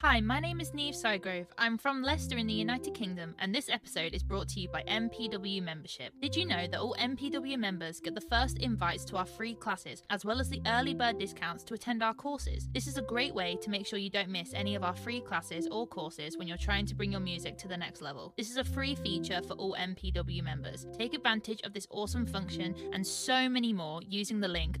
Hi, my name is Neve Sygrove. I'm from Leicester in the United Kingdom, and this episode is brought to you by MPW Membership. Did you know that all MPW members get the first invites to our free classes, as well as the early bird discounts to attend our courses? This is a great way to make sure you don't miss any of our free classes or courses when you're trying to bring your music to the next level. This is a free feature for all MPW members. Take advantage of this awesome function and so many more using the link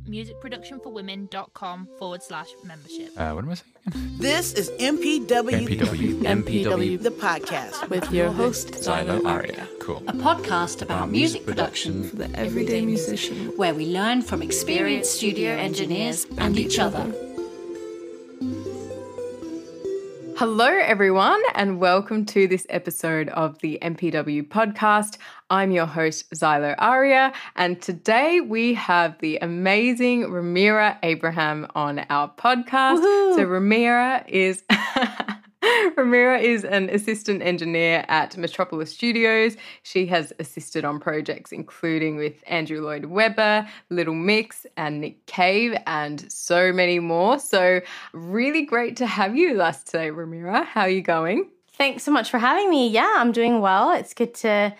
musicproductionforwomen.com/membership. What am I saying again? This is MPW, the podcast with your host, Xylo Aria. Cool. A podcast about music production for the everyday musician, where we learn from experienced studio engineers and each other. Hello, everyone, and welcome to this episode of the MPW podcast. I'm your host, Xylo Aria, and today we have the amazing Ramira Abraham on our podcast. Woohoo! So Ramira is... Ramira is an assistant engineer at Metropolis Studios. She has assisted on projects including with Andrew Lloyd Webber, Little Mix, and Nick Cave, and so many more. So really great to have you with us today, Ramira. How are you going? Thanks so much for having me. Yeah, I'm doing well. It's good to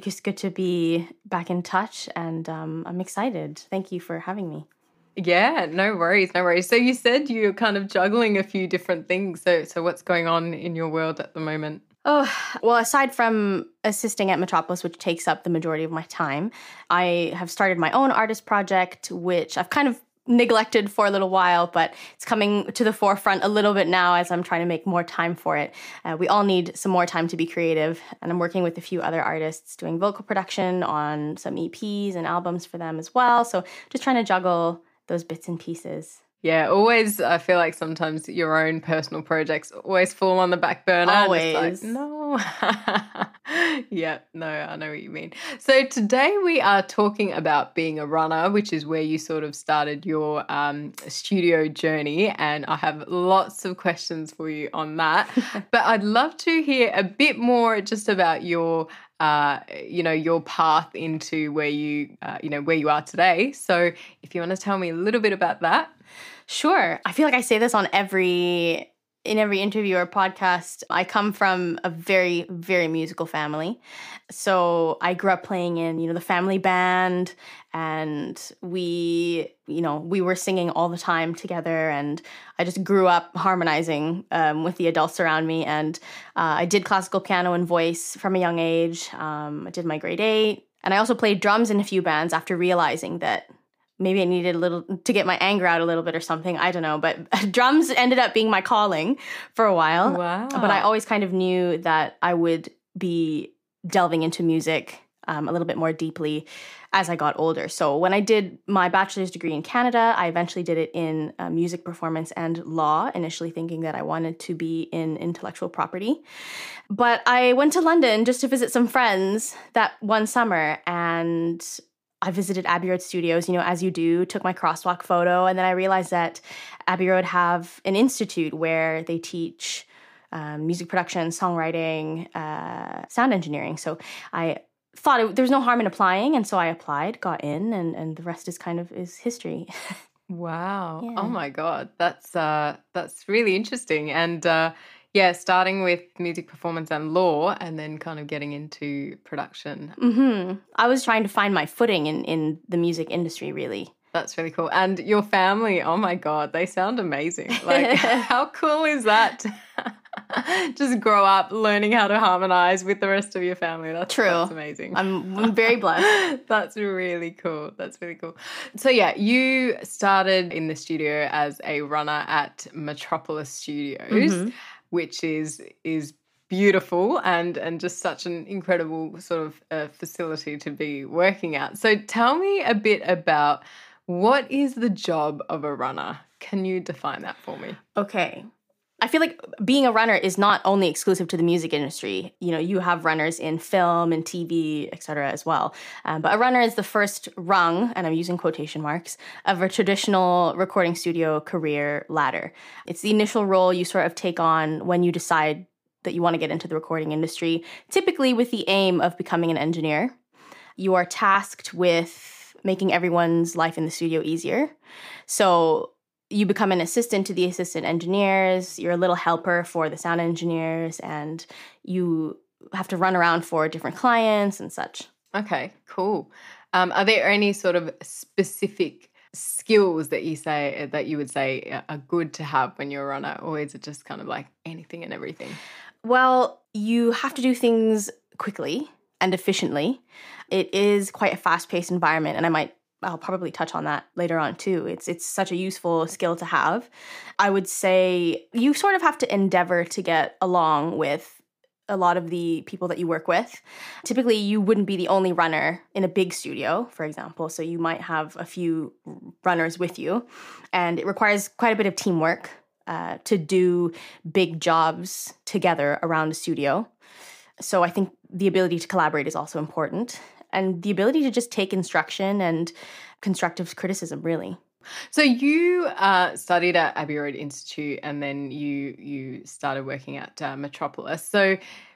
be back in touch, and I'm excited. Thank you for having me. Yeah, no worries. So you said you're kind of juggling a few different things. So what's going on in your world at the moment? Oh, well, aside from assisting at Metropolis, which takes up the majority of my time, I have started my own artist project, which I've kind of neglected for a little while, but it's coming to the forefront a little bit now as I'm trying to make more time for it. We all need some more time to be creative, and I'm working with a few other artists doing vocal production on some EPs and albums for them as well. So just trying to juggle those bits and pieces. Yeah, always. I feel like sometimes your own personal projects always fall on the back burner. Always. It's like, no. Yeah, no, I know what you mean. So today we are talking about being a runner, which is where you sort of started your studio journey. And I have lots of questions for you on that. But I'd love to hear a bit more just about your your path into where you are today. So if you want to tell me a little bit about that. Sure. I feel like I say this in every interview or podcast. I come from a very, very musical family. So I grew up playing in, the family band, and we were singing all the time together, and I just grew up harmonizing with the adults around me. And I did classical piano and voice from a young age. I did my grade 8, and I also played drums in a few bands after realizing that maybe I needed a little to get my anger out a little bit or something. I don't know. But drums ended up being my calling for a while. Wow. But I always kind of knew that I would be delving into music a little bit more deeply as I got older. So when I did my bachelor's degree in Canada, I eventually did it in music performance and law, initially thinking that I wanted to be in intellectual property. But I went to London just to visit some friends that one summer, and I visited Abbey Road Studios, as you do, took my crosswalk photo, and then I realized that Abbey Road have an institute where they teach music production, songwriting, sound engineering. So I thought there's no harm in applying, and so I applied, got in, and the rest is history. Wow. Yeah. Oh my God. That's really interesting. And starting with music performance and law, and then kind of getting into production. Mm-hmm. I was trying to find my footing in the music industry, really. That's really cool. And your family, oh my God, they sound amazing. Like, how cool is that? Just grow up learning how to harmonize with the rest of your family. That's true. That's amazing. I'm very blessed. That's really cool. So yeah, you started in the studio as a runner at Metropolis Studios, Mm-hmm. which is beautiful and just such an incredible sort of facility to be working at. So tell me a bit about what is the job of a runner? Can you define that for me? Okay. I feel like being a runner is not only exclusive to the music industry. You have runners in film and TV, etc. as well. But a runner is the first rung, and I'm using quotation marks, of a traditional recording studio career ladder. It's the initial role you sort of take on when you decide that you want to get into the recording industry, typically with the aim of becoming an engineer. You are tasked with making everyone's life in the studio easier. So you become an assistant to the assistant engineers. You're a little helper for the sound engineers, and you have to run around for different clients and such. Okay, cool. Are there any sort of specific skills that you would say are good to have when you're a runner, or is it just kind of like anything and everything? Well, you have to do things quickly and efficiently. It is quite a fast-paced environment, and I'll probably touch on that later on too. It's such a useful skill to have. I would say you sort of have to endeavor to get along with a lot of the people that you work with. Typically, you wouldn't be the only runner in a big studio, for example. So you might have a few runners with you, and it requires quite a bit of teamwork to do big jobs together around a studio. So I think the ability to collaborate is also important, and the ability to just take instruction and constructive criticism, really. So you studied at Abbey Road Institute, and then you started working at Metropolis. So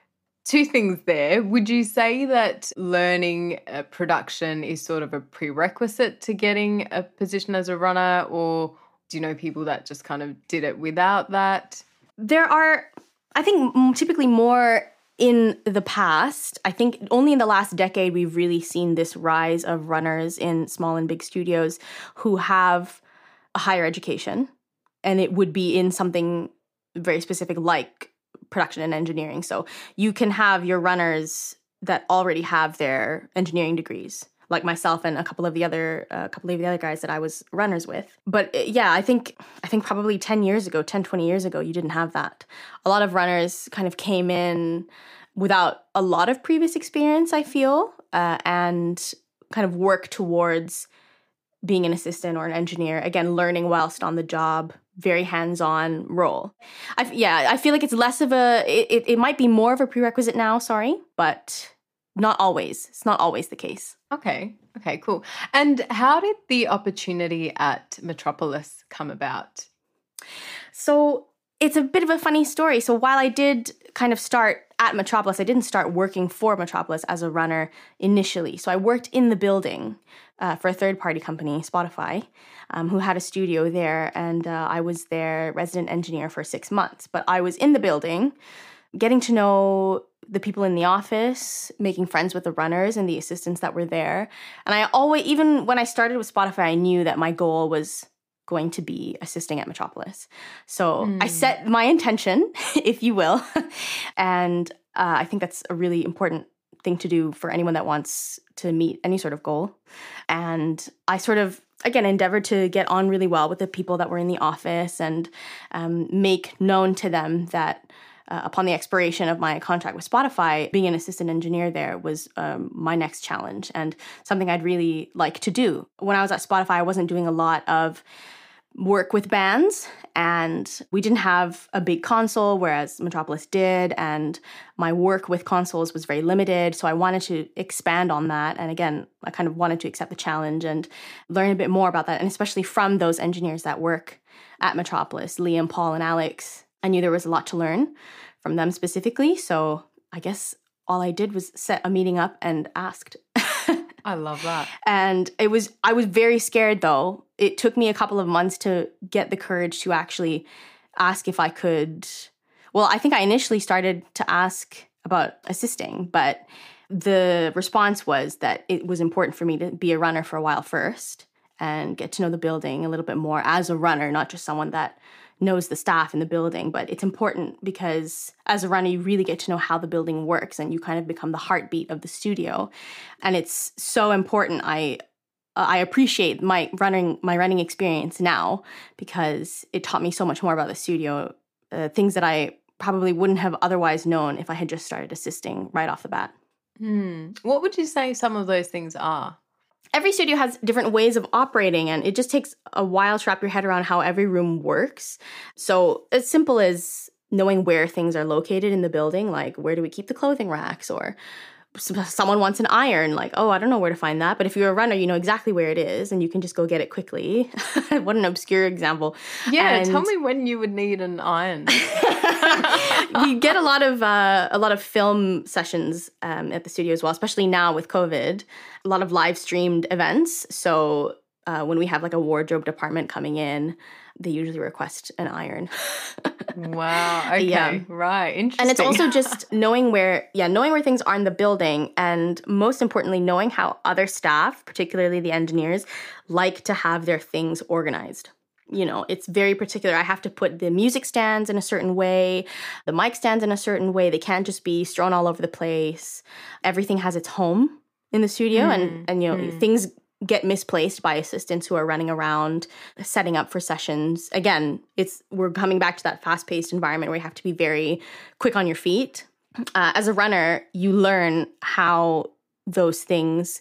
2 things there. Would you say that learning production is sort of a prerequisite to getting a position as a runner, or do you know people that just kind of did it without that? There are, I think, typically more in the past. I think only in the last decade we've really seen this rise of runners in small and big studios who have a higher education, and it would be in something very specific like production and engineering. So you can have your runners that already have their engineering degrees, like myself and a couple of the other guys that I was runners with. But yeah, I think probably 20 years ago, you didn't have that. A lot of runners kind of came in without a lot of previous experience, I feel, and kind of work towards being an assistant or an engineer, again, learning whilst on the job, very hands-on role. I feel like it's less of it might be more of a prerequisite now, but not always. It's not always the case. Okay, cool. And how did the opportunity at Metropolis come about? So it's a bit of a funny story. So while I did kind of start at Metropolis, I didn't start working for Metropolis as a runner initially. So I worked in the building for a third-party company, Spotify, who had a studio there, and I was their resident engineer for 6 months. But I was in the building, getting to know the people in the office, making friends with the runners and the assistants that were there. And I always, even when I started with Spotify, I knew that my goal was going to be assisting at Metropolis. So I set my intention, if you will. And I think that's a really important thing to do for anyone that wants to meet any sort of goal. And I sort of, again, endeavored to get on really well with the people that were in the office and make known to them that upon the expiration of my contract with Spotify, being an assistant engineer there was my next challenge and something I'd really like to do. When I was at Spotify, I wasn't doing a lot of work with bands, and we didn't have a big console, whereas Metropolis did, and my work with consoles was very limited, so I wanted to expand on that. And again, I kind of wanted to accept the challenge and learn a bit more about that, and especially from those engineers that work at Metropolis, Liam, Paul, and Alex. I knew there was a lot to learn from them specifically, so I guess all I did was set a meeting up and asked. I love that. And I was very scared, though. It took me a couple of months to get the courage to actually ask if I could. Well, I think I initially started to ask about assisting, but the response was that it was important for me to be a runner for a while first and get to know the building a little bit more as a runner, not just someone that knows the staff in the building. But it's important because as a runner, you really get to know how the building works and you kind of become the heartbeat of the studio. And it's so important. I appreciate my running experience now because it taught me so much more about the studio, things that I probably wouldn't have otherwise known if I had just started assisting right off the bat. What would you say some of those things are? Every studio has different ways of operating, and it just takes a while to wrap your head around how every room works. So as simple as knowing where things are located in the building, like where do we keep the clothing racks, or someone wants an iron, like, oh, I don't know where to find that. But if you're a runner, you know exactly where it is and you can just go get it quickly. What an obscure example. Yeah, tell me when you would need an iron. We get a lot of film sessions at the studio as well, especially now with COVID, a lot of live streamed events. So when we have like a wardrobe department coming in, they usually request an iron. Wow. Okay. Yeah. Right. Interesting. And it's also just knowing where things are in the building, and most importantly, knowing how other staff, particularly the engineers, like to have their things organized. You know, it's very particular. I have to put the music stands in a certain way, the mic stands in a certain way. They can't just be strewn all over the place. Everything has its home in the studio, and you know, things get misplaced by assistants who are running around setting up for sessions. Again, we're coming back to that fast-paced environment where you have to be very quick on your feet. As a runner, you learn how those things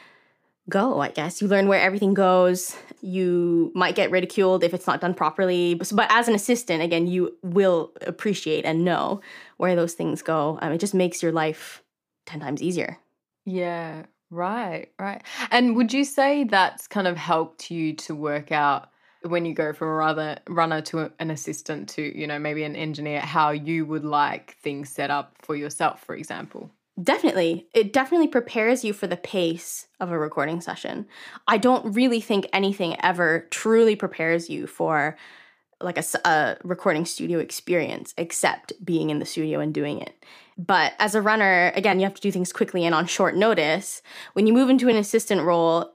go, I guess. You learn where everything goes. You might get ridiculed if it's not done properly. But as an assistant, again, you will appreciate and know where those things go. It just makes your life 10 times easier. Yeah, right. And would you say that's kind of helped you to work out when you go from a runner to an assistant to, you know, maybe an engineer, how you would like things set up for yourself, for example? Definitely. It definitely prepares you for the pace of a recording session. I don't really think anything ever truly prepares you for like a recording studio experience except being in the studio and doing it. But as a runner, again, you have to do things quickly and on short notice. When you move into an assistant role,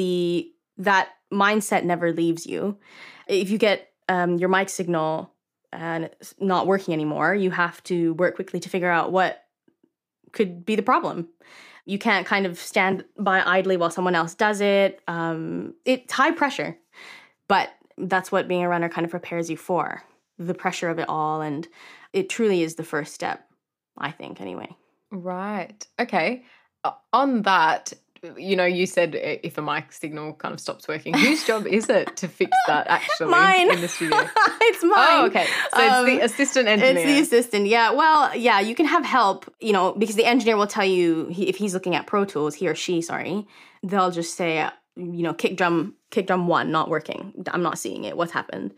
that mindset never leaves you. If you get your mic signal and it's not working anymore, you have to work quickly to figure out what could be the problem. You can't kind of stand by idly while someone else does it. It's high pressure, but that's what being a runner kind of prepares you for, the pressure of it all. And it truly is the first step, I think, anyway. Right. Okay. On that, you know, you said if a mic signal kind of stops working, whose job is it to fix that actually Mine. in the studio? It's mine. Oh, okay. So it's the assistant engineer. It's the assistant, yeah. Well, yeah, you can have help, you know, because the engineer will tell you, if he's looking at Pro Tools, he or she, they'll just say, you know, kick drum 1, not working. I'm not seeing it. What's happened?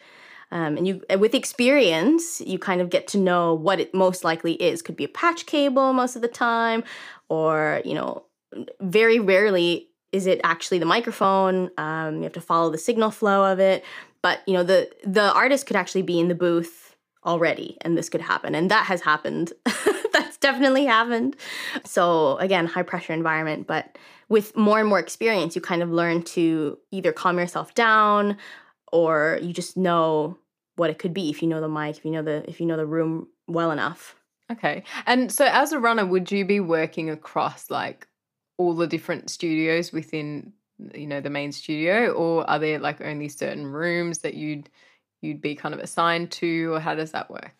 And with experience, you kind of get to know what it most likely is. Could be a patch cable most of the time, or, you know, very rarely is it actually the microphone. You have to follow the signal flow of it. But, you know, the artist could actually be in the booth already, and this could happen. And that has happened. That's definitely happened. So, again, high pressure environment. But with more and more experience, you kind of learn to either calm yourself down, or you just know what it could be if you know the mic, if you know the room well enough. Okay. And so as a runner, would you be working across like all the different studios within, you know, the main studio, or are there like only certain rooms that you'd be kind of assigned to, or how does that work?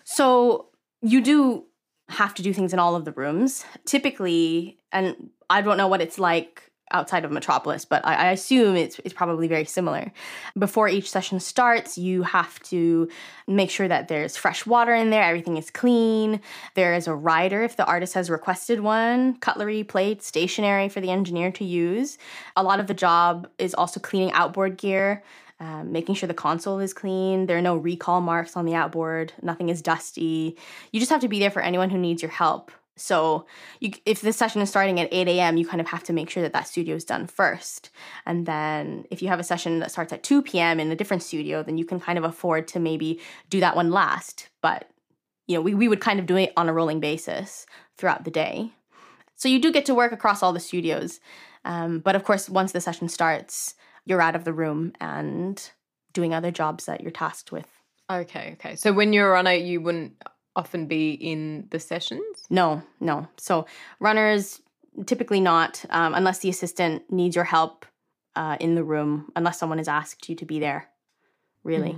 So you do have to do things in all of the rooms typically, and I don't know what it's like outside of Metropolis, but I assume it's probably very similar. Before each session starts, you have to make sure that there's fresh water in there, everything is clean. There is a rider if the artist has requested one, cutlery, plates, stationery for the engineer to use. A lot of the job is also cleaning outboard gear, making sure the console is clean. There are no recall marks on the outboard. Nothing is dusty. You just have to be there for anyone who needs your help. So if the session is starting at 8 a.m., you kind of have to make sure that studio is done first. And then if you have a session that starts at 2 p.m. in a different studio, then you can kind of afford to maybe do that one last. But, you know, we would kind of do it on a rolling basis throughout the day. So you do get to work across all the studios. But of course, once the session starts, you're out of the room and doing other jobs that you're tasked with. Okay. So when you're a runner, you wouldn't often be in the sessions? No. So runners, typically not, unless the assistant needs your help in the room, unless someone has asked you to be there, really.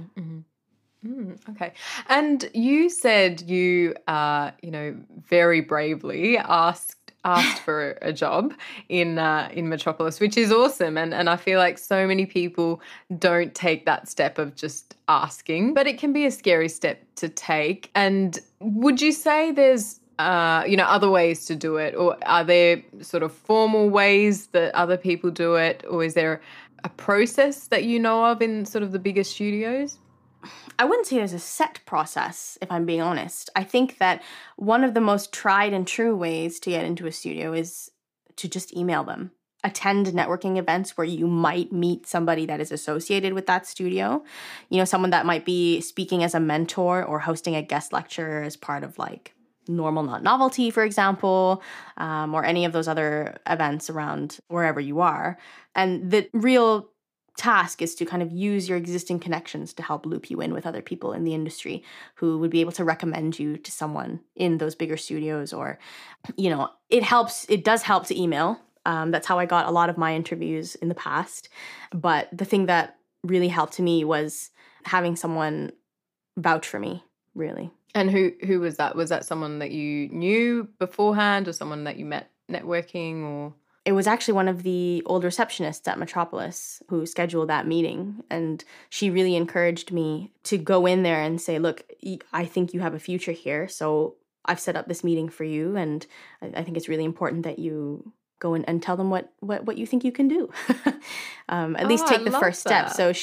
Okay. And you said you, very bravely asked for a job in Metropolis, which is awesome. And I feel like so many people don't take that step of just asking, but it can be a scary step to take. And would you say there's, other ways to do it, or are there sort of formal ways that other people do it, or is there a process that you know of in sort of the bigger studios? I wouldn't say there's a set process, if I'm being honest. I think that one of the most tried and true ways to get into a studio is to just email them. attend networking events where you might meet somebody that is associated with that studio. You know, someone that might be speaking as a mentor or hosting a guest lecture as part of like Normal Not Novelty, for example, or any of those other events around wherever you are. And the real task is to kind of use your existing connections to help loop you in with other people in the industry who would be able to recommend you to someone in those bigger studios. Or, you know, it does help to email. That's how I got a lot of my interviews in the past. But the thing that really helped me was having someone vouch for me, really. And who was that? Was that someone that you knew beforehand, or someone that you met networking, or? It was actually one of the old receptionists at Metropolis who scheduled that meeting. And she really encouraged me to go in there and say, look, I think you have a future here. So I've set up this meeting for you. And I think it's really important that you go in and tell them what you think you can do. At least take the first step. So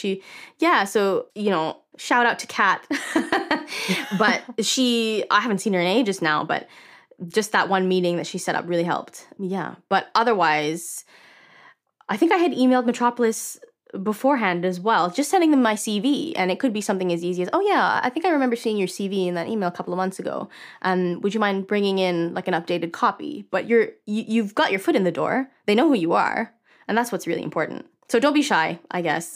you know, shout out to Kat. But I haven't seen her in ages now, but just that one meeting that she set up really helped. Yeah. But otherwise, I think I had emailed Metropolis beforehand as well, just sending them my CV. And it could be something as easy as, oh yeah, I think I remember seeing your CV in that email a couple of months ago. Would you mind bringing in like an updated copy? But you've got your foot in the door. They know who you are. And that's what's really important. So don't be shy, I guess.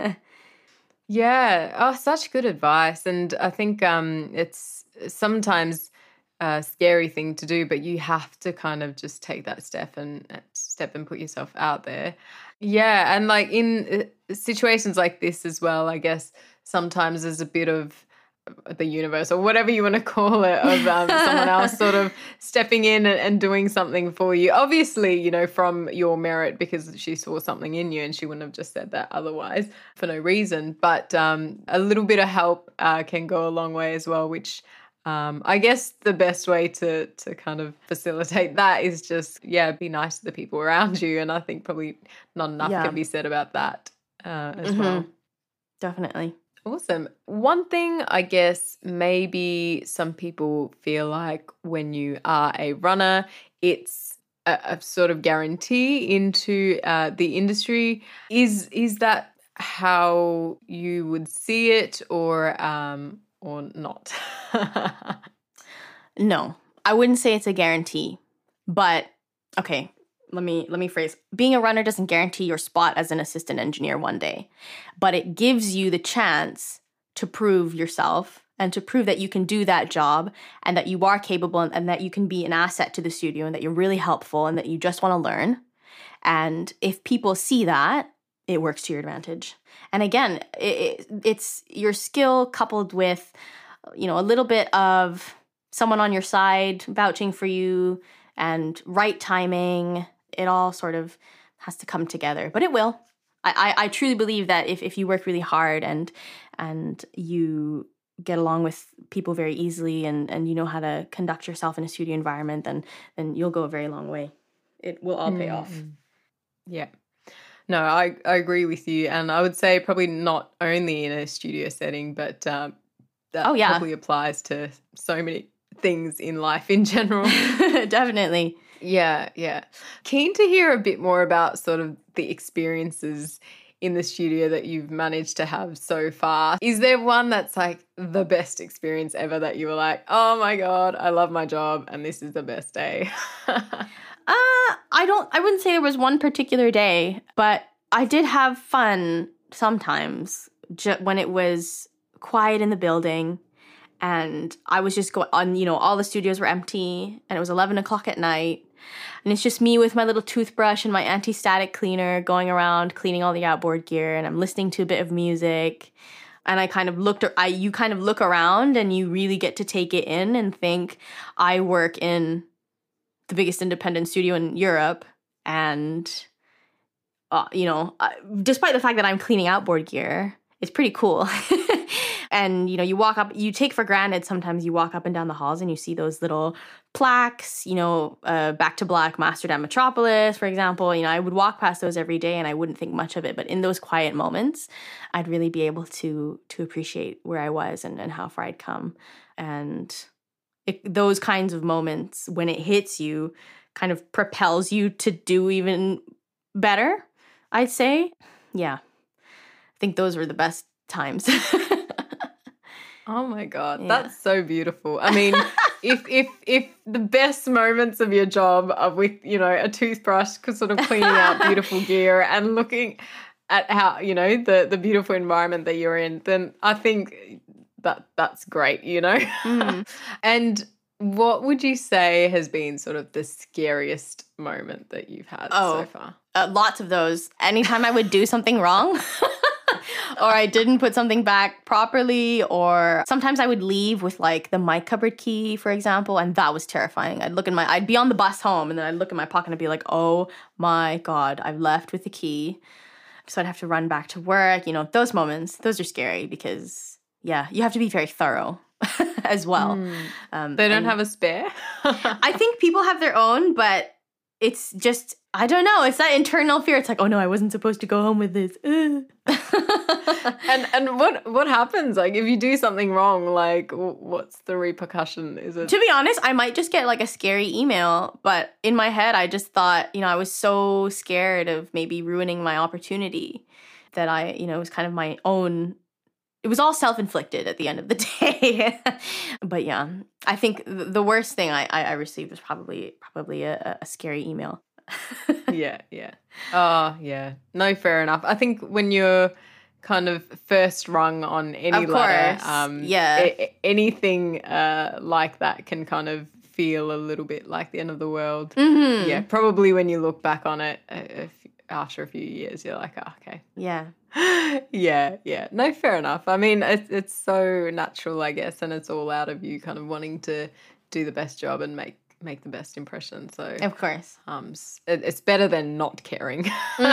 Yeah. Oh, such good advice. And I think it's sometimes a scary thing to do, but you have to kind of just take that step and put yourself out there. Yeah. And like in situations like this as well, I guess sometimes there's a bit of the universe or whatever you want to call it of someone else sort of stepping in and doing something for you. Obviously, you know, from your merit, because she saw something in you and she wouldn't have just said that otherwise for no reason. But a little bit of help can go a long way as well, which I guess the best way to kind of facilitate that is just, be nice to the people around you. And I think probably not enough can be said about that as well. Definitely. Awesome. One thing I guess maybe some people feel like when you are a runner, it's a sort of guarantee into the industry. Is that how you would see it, or not? No, I wouldn't say it's a guarantee. But okay, let me phrase. Being a runner doesn't guarantee your spot as an assistant engineer one day, but it gives you the chance to prove yourself and to prove that you can do that job and that you are capable and that you can be an asset to the studio and that you're really helpful and that you just want to learn. And if people see that, it works to your advantage. And again, it's your skill coupled with, you know, a little bit of someone on your side vouching for you and right timing. It all sort of has to come together, but it will. I truly believe that if you work really hard and you get along with people very easily and you know how to conduct yourself in a studio environment, then you'll go a very long way. It will all pay off. Yeah. No, I agree with you. And I would say probably not only in a studio setting, but that probably applies to so many things in life in general. Definitely. Yeah. Keen to hear a bit more about sort of the experiences in the studio that you've managed to have so far. Is there one that's like the best experience ever that you were like, oh my God, I love my job and this is the best day? I wouldn't say there was one particular day, but I did have fun sometimes when it was quiet in the building. And I was just going on, you know, all the studios were empty and it was 11 o'clock at night. And it's just me with my little toothbrush and my anti-static cleaner going around cleaning all the outboard gear. And I'm listening to a bit of music. And you kind of look around and you really get to take it in and think, I work in the biggest independent studio in Europe. And, despite the fact that I'm cleaning outboard gear, it's pretty cool. And, you know, you take for granted sometimes you walk up and down the halls and you see those little plaques, you know, Back to Black, Mastered at Metropolis, for example. You know, I would walk past those every day and I wouldn't think much of it. But in those quiet moments, I'd really be able to appreciate where I was and how far I'd come. And those kinds of moments, when it hits you, kind of propels you to do even better, I'd say. Yeah. I think those were the best times. Oh my God, Yeah. that's so beautiful. I mean, if the best moments of your job are with, a toothbrush sort of cleaning out beautiful gear and looking at how, the beautiful environment that you're in, then I think that's great, And what would you say has been sort of the scariest moment that you've had so far? Lots of those. Anytime I would do something wrong or I didn't put something back properly, or sometimes I would leave with like the mic cupboard key, for example, and that was terrifying. I'd be on the bus home and then I'd look in my pocket and I'd be like, oh my God, I've left with the key. So I'd have to run back to work. Those moments, those are scary because, yeah, you have to be very thorough as well. They don't have a spare? I think people have their own, but it's just, I don't know. It's that internal fear. It's like, oh no, I wasn't supposed to go home with this. And what happens? Like, if you do something wrong, like, what's the repercussion? Is it? To be honest, I might just get like a scary email, but in my head, I just thought, I was so scared of maybe ruining my opportunity that it was kind of my own. It was all self-inflicted at the end of the day. But yeah, I think the worst thing I received was probably a scary email. Yeah. Oh, yeah. No, fair enough. I think when you're kind of first rung on any ladder, anything like that can kind of feel a little bit like the end of the world. Mm-hmm. Yeah, probably when you look back on it after a few years, you're like, oh, okay. Yeah. Yeah. No, fair enough. I mean, it's so natural, I guess, and it's all out of you kind of wanting to do the best job and make the best impression. So of course, it's better than not caring.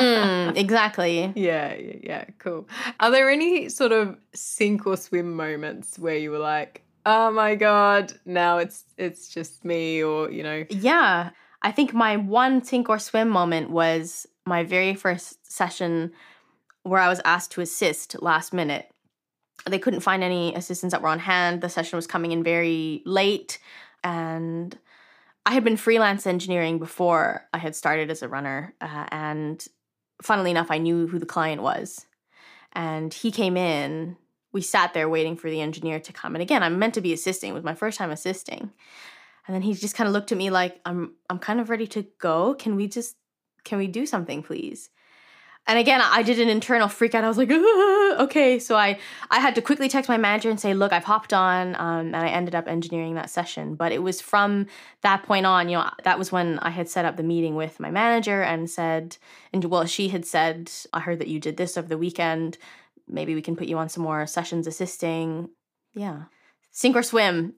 Exactly. Yeah. Cool. Are there any sort of sink or swim moments where you were like, oh my God, now it's just me, or Yeah, I think my one sink or swim moment was my very first session where I was asked to assist last minute. They couldn't find any assistants that were on hand. The session was coming in very late, and I had been freelance engineering before I had started as a runner, and funnily enough, I knew who the client was. And he came in. We sat there waiting for the engineer to come. And again, I'm meant to be assisting. It was my first time assisting. And then he just kind of looked at me like, I'm kind of ready to go. Can we do something, please? And again, I did an internal freak out. I was like, okay. So I had to quickly text my manager and say, look, I've hopped on, and I ended up engineering that session. But it was from that point on, that was when I had set up the meeting with my manager and said, she had said, I heard that you did this over the weekend. Maybe we can put you on some more sessions assisting. Yeah. Sink or swim.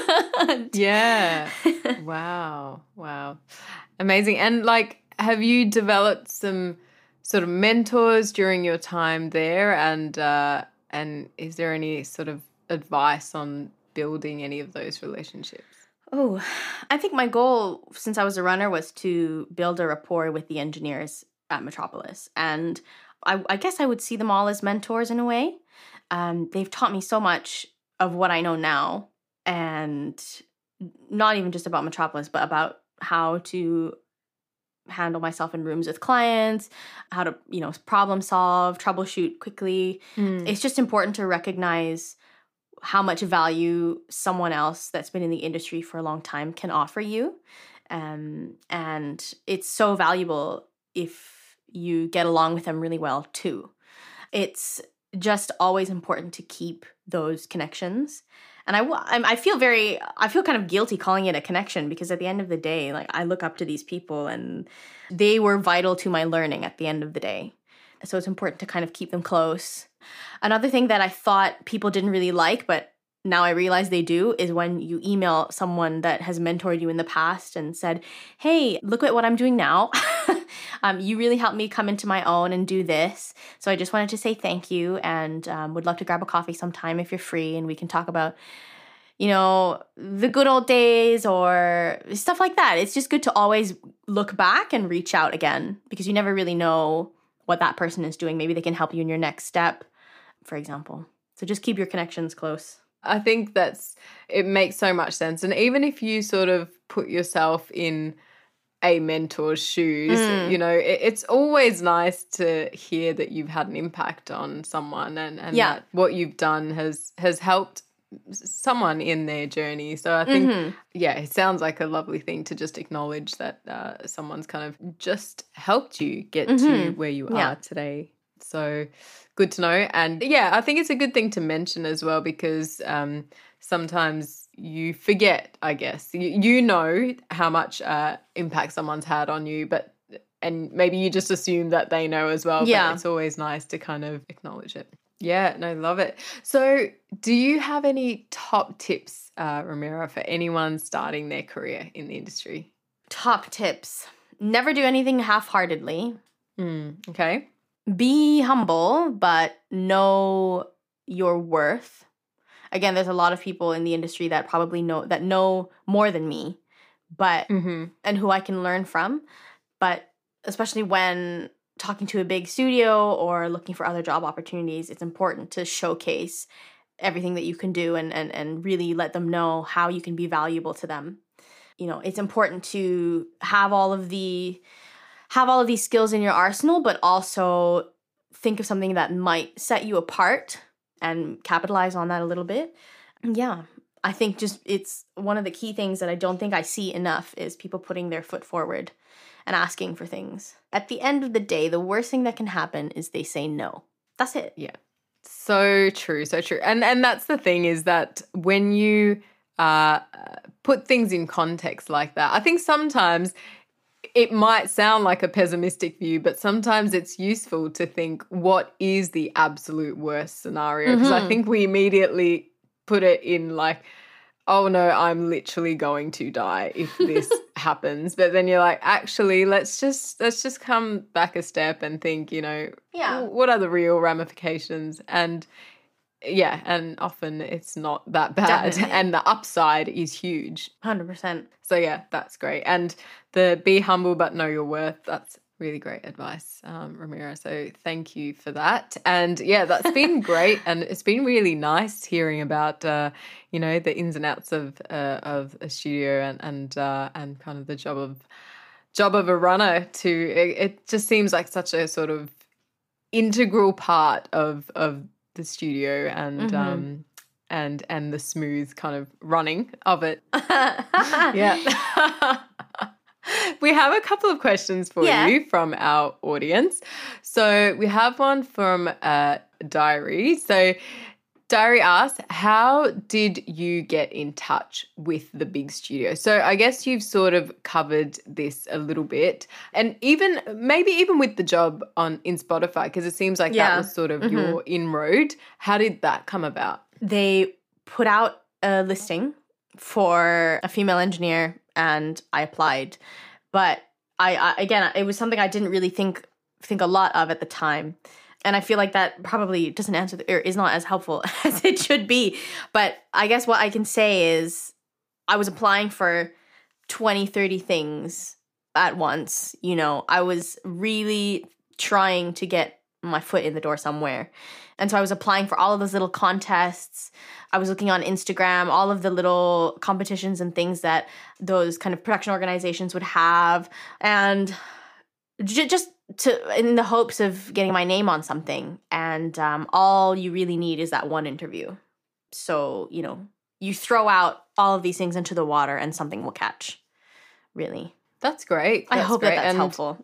Yeah. Wow. Amazing. And have you developed some sort of mentors during your time there, and is there any sort of advice on building any of those relationships? Oh, I think my goal since I was a runner was to build a rapport with the engineers at Metropolis, and I guess I would see them all as mentors in a way. They've taught me so much of what I know now, and not even just about Metropolis, but about how to handle myself in rooms with clients, how to, problem solve, troubleshoot quickly. It's just important to recognize how much value someone else that's been in the industry for a long time can offer you. And it's so valuable if you get along with them really well too. It's just always important to keep those connections. And I feel kind of guilty calling it a connection, because at the end of the day, I look up to these people and they were vital to my learning at the end of the day. So it's important to kind of keep them close. Another thing that I thought people didn't really like, but now I realize they do, is when you email someone that has mentored you in the past and said, hey, look at what I'm doing now. You really helped me come into my own and do this. So I just wanted to say thank you, and would love to grab a coffee sometime if you're free, and we can talk about, the good old days or stuff like that. It's just good to always look back and reach out again, because you never really know what that person is doing. Maybe they can help you in your next step, for example. So just keep your connections close. I think it makes so much sense. And even if you sort of put yourself in a mentor's shoes, you know, it's always nice to hear that you've had an impact on someone and that what you've done has helped someone in their journey. So I think, it sounds like a lovely thing to just acknowledge that someone's kind of just helped you get to where you are today. So good to know. And I think it's a good thing to mention as well, because sometimes you forget, I guess. You know how much impact someone's had on you, and maybe you just assume that they know as well. Yeah. But it's always nice to kind of acknowledge it. Yeah, no, love it. So do you have any top tips, Ramira, for anyone starting their career in the industry? Top tips. Never do anything half-heartedly. Okay. Be humble, but know your worth. Again, there's a lot of people in the industry that probably know more than me, but and who I can learn from. But especially when talking to a big studio or looking for other job opportunities, it's important to showcase everything that you can do and really let them know how you can be valuable to them. You know, it's important to have all of these skills in your arsenal, but also think of something that might set you apart and capitalize on that a little bit. Yeah, I think just it's one of the key things that I don't think I see enough is people putting their foot forward and asking for things. At the end of the day, the worst thing that can happen is they say no. That's it. Yeah. So true, so true. And that's the thing, is that when you put things in context like that, I think sometimes it might sound like a pessimistic view, but sometimes it's useful to think, what is the absolute worst scenario? Because I think we immediately put it in like, oh no, I'm literally going to die if this happens. But then you're like, actually, let's just come back a step and think, you know, what are the real ramifications? And and often it's not that bad. Definitely. And the upside is huge. 100%. So yeah, that's great. And the be humble but know your worth, that's really great advice, Ramira. So thank you for that. And yeah, that's been great. And it's been really nice hearing about, you know, the ins and outs of a studio and kind of the job of a runner too. It just seems like such a sort of integral part of the studio and the smooth kind of running of it. Yeah. We have a couple of questions for you from our audience. So we have one from Diary. So Diary asks, how did you get in touch with the big studio? So I guess you've sort of covered this a little bit, and maybe even with the job in Spotify, because it seems like that was sort of your inroad. How did that come about? They put out a listing for a female engineer and I applied. But I again, it was something I didn't really think a lot of at the time. And I feel like that probably doesn't answer or is not as helpful as it should be. But I guess what I can say is I was applying for 20, 30 things at once. You know, I was really trying to get my foot in the door somewhere. And so I was applying for all of those little contests. I was looking on Instagram, all of the little competitions and things that those kind of production organizations would have. And just in the hopes of getting my name on something. And all you really need is that one interview. So, you know, you throw out all of these things into the water and something will catch, really. That's great. I hope that's helpful.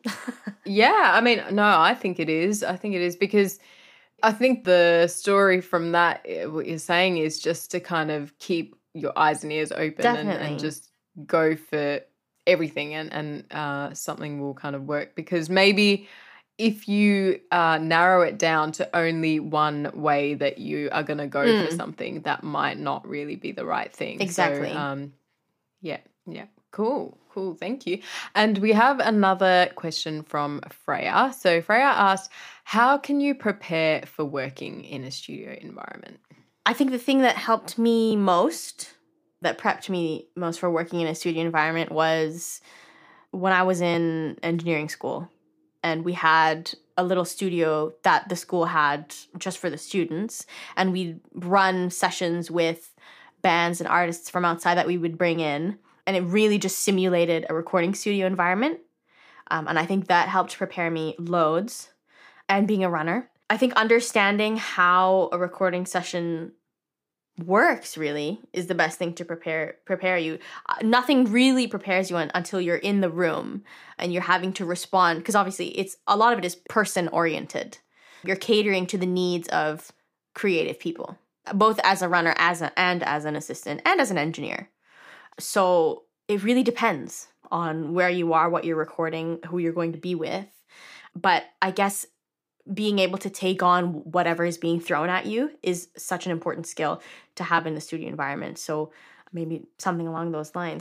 Yeah, I mean, no, I think it is. I think it is because I think the story from that, what you're saying, is just to kind of keep your eyes and ears open and just go for everything and something will kind of work. Because maybe if you narrow it down to only one way that you are going to go for something, that might not really be the right thing. Exactly. So, yeah. Cool. Thank you. And we have another question from Freya. So Freya asked, how can you prepare for working in a studio environment? I think the thing that helped me most, that prepped me most for working in a studio environment was when I was in engineering school and we had a little studio that the school had just for the students, and we'd run sessions with bands and artists from outside that we would bring in. and it really just simulated a recording studio environment. And I think that helped prepare me loads. And being a runner, I think understanding how a recording session works really is the best thing to prepare you. Nothing really prepares you until you're in the room and you're having to respond, because obviously a lot of it is person oriented. You're catering to the needs of creative people, both as a runner, as an assistant, and as an engineer. So it really depends on where you are, what you're recording, who you're going to be with. But I guess being able to take on whatever is being thrown at you is such an important skill to have in the studio environment. So maybe something along those lines.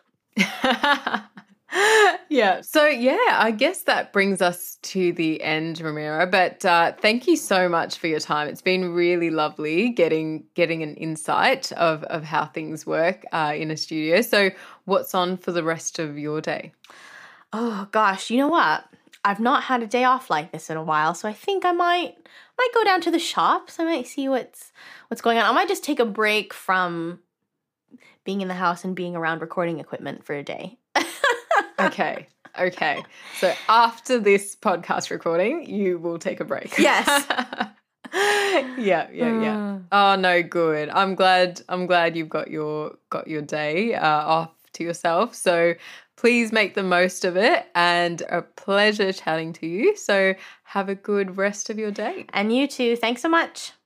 Yeah. So, I guess that brings us to the end, Ramira. But thank you so much for your time. It's been really lovely getting an insight of how things work in a studio. So what's on for the rest of your day? Oh, gosh. You know what? I've not had a day off like this in a while, so I think I might go down to the shops. I might see what's going on. I might just take a break from being in the house and being around recording equipment for a day. Okay. So after this podcast recording, you will take a break. Yes. Yeah. Oh no, good. I'm glad you've got your day off to yourself. So please make the most of it, and a pleasure chatting to you. So have a good rest of your day. And you too. Thanks so much.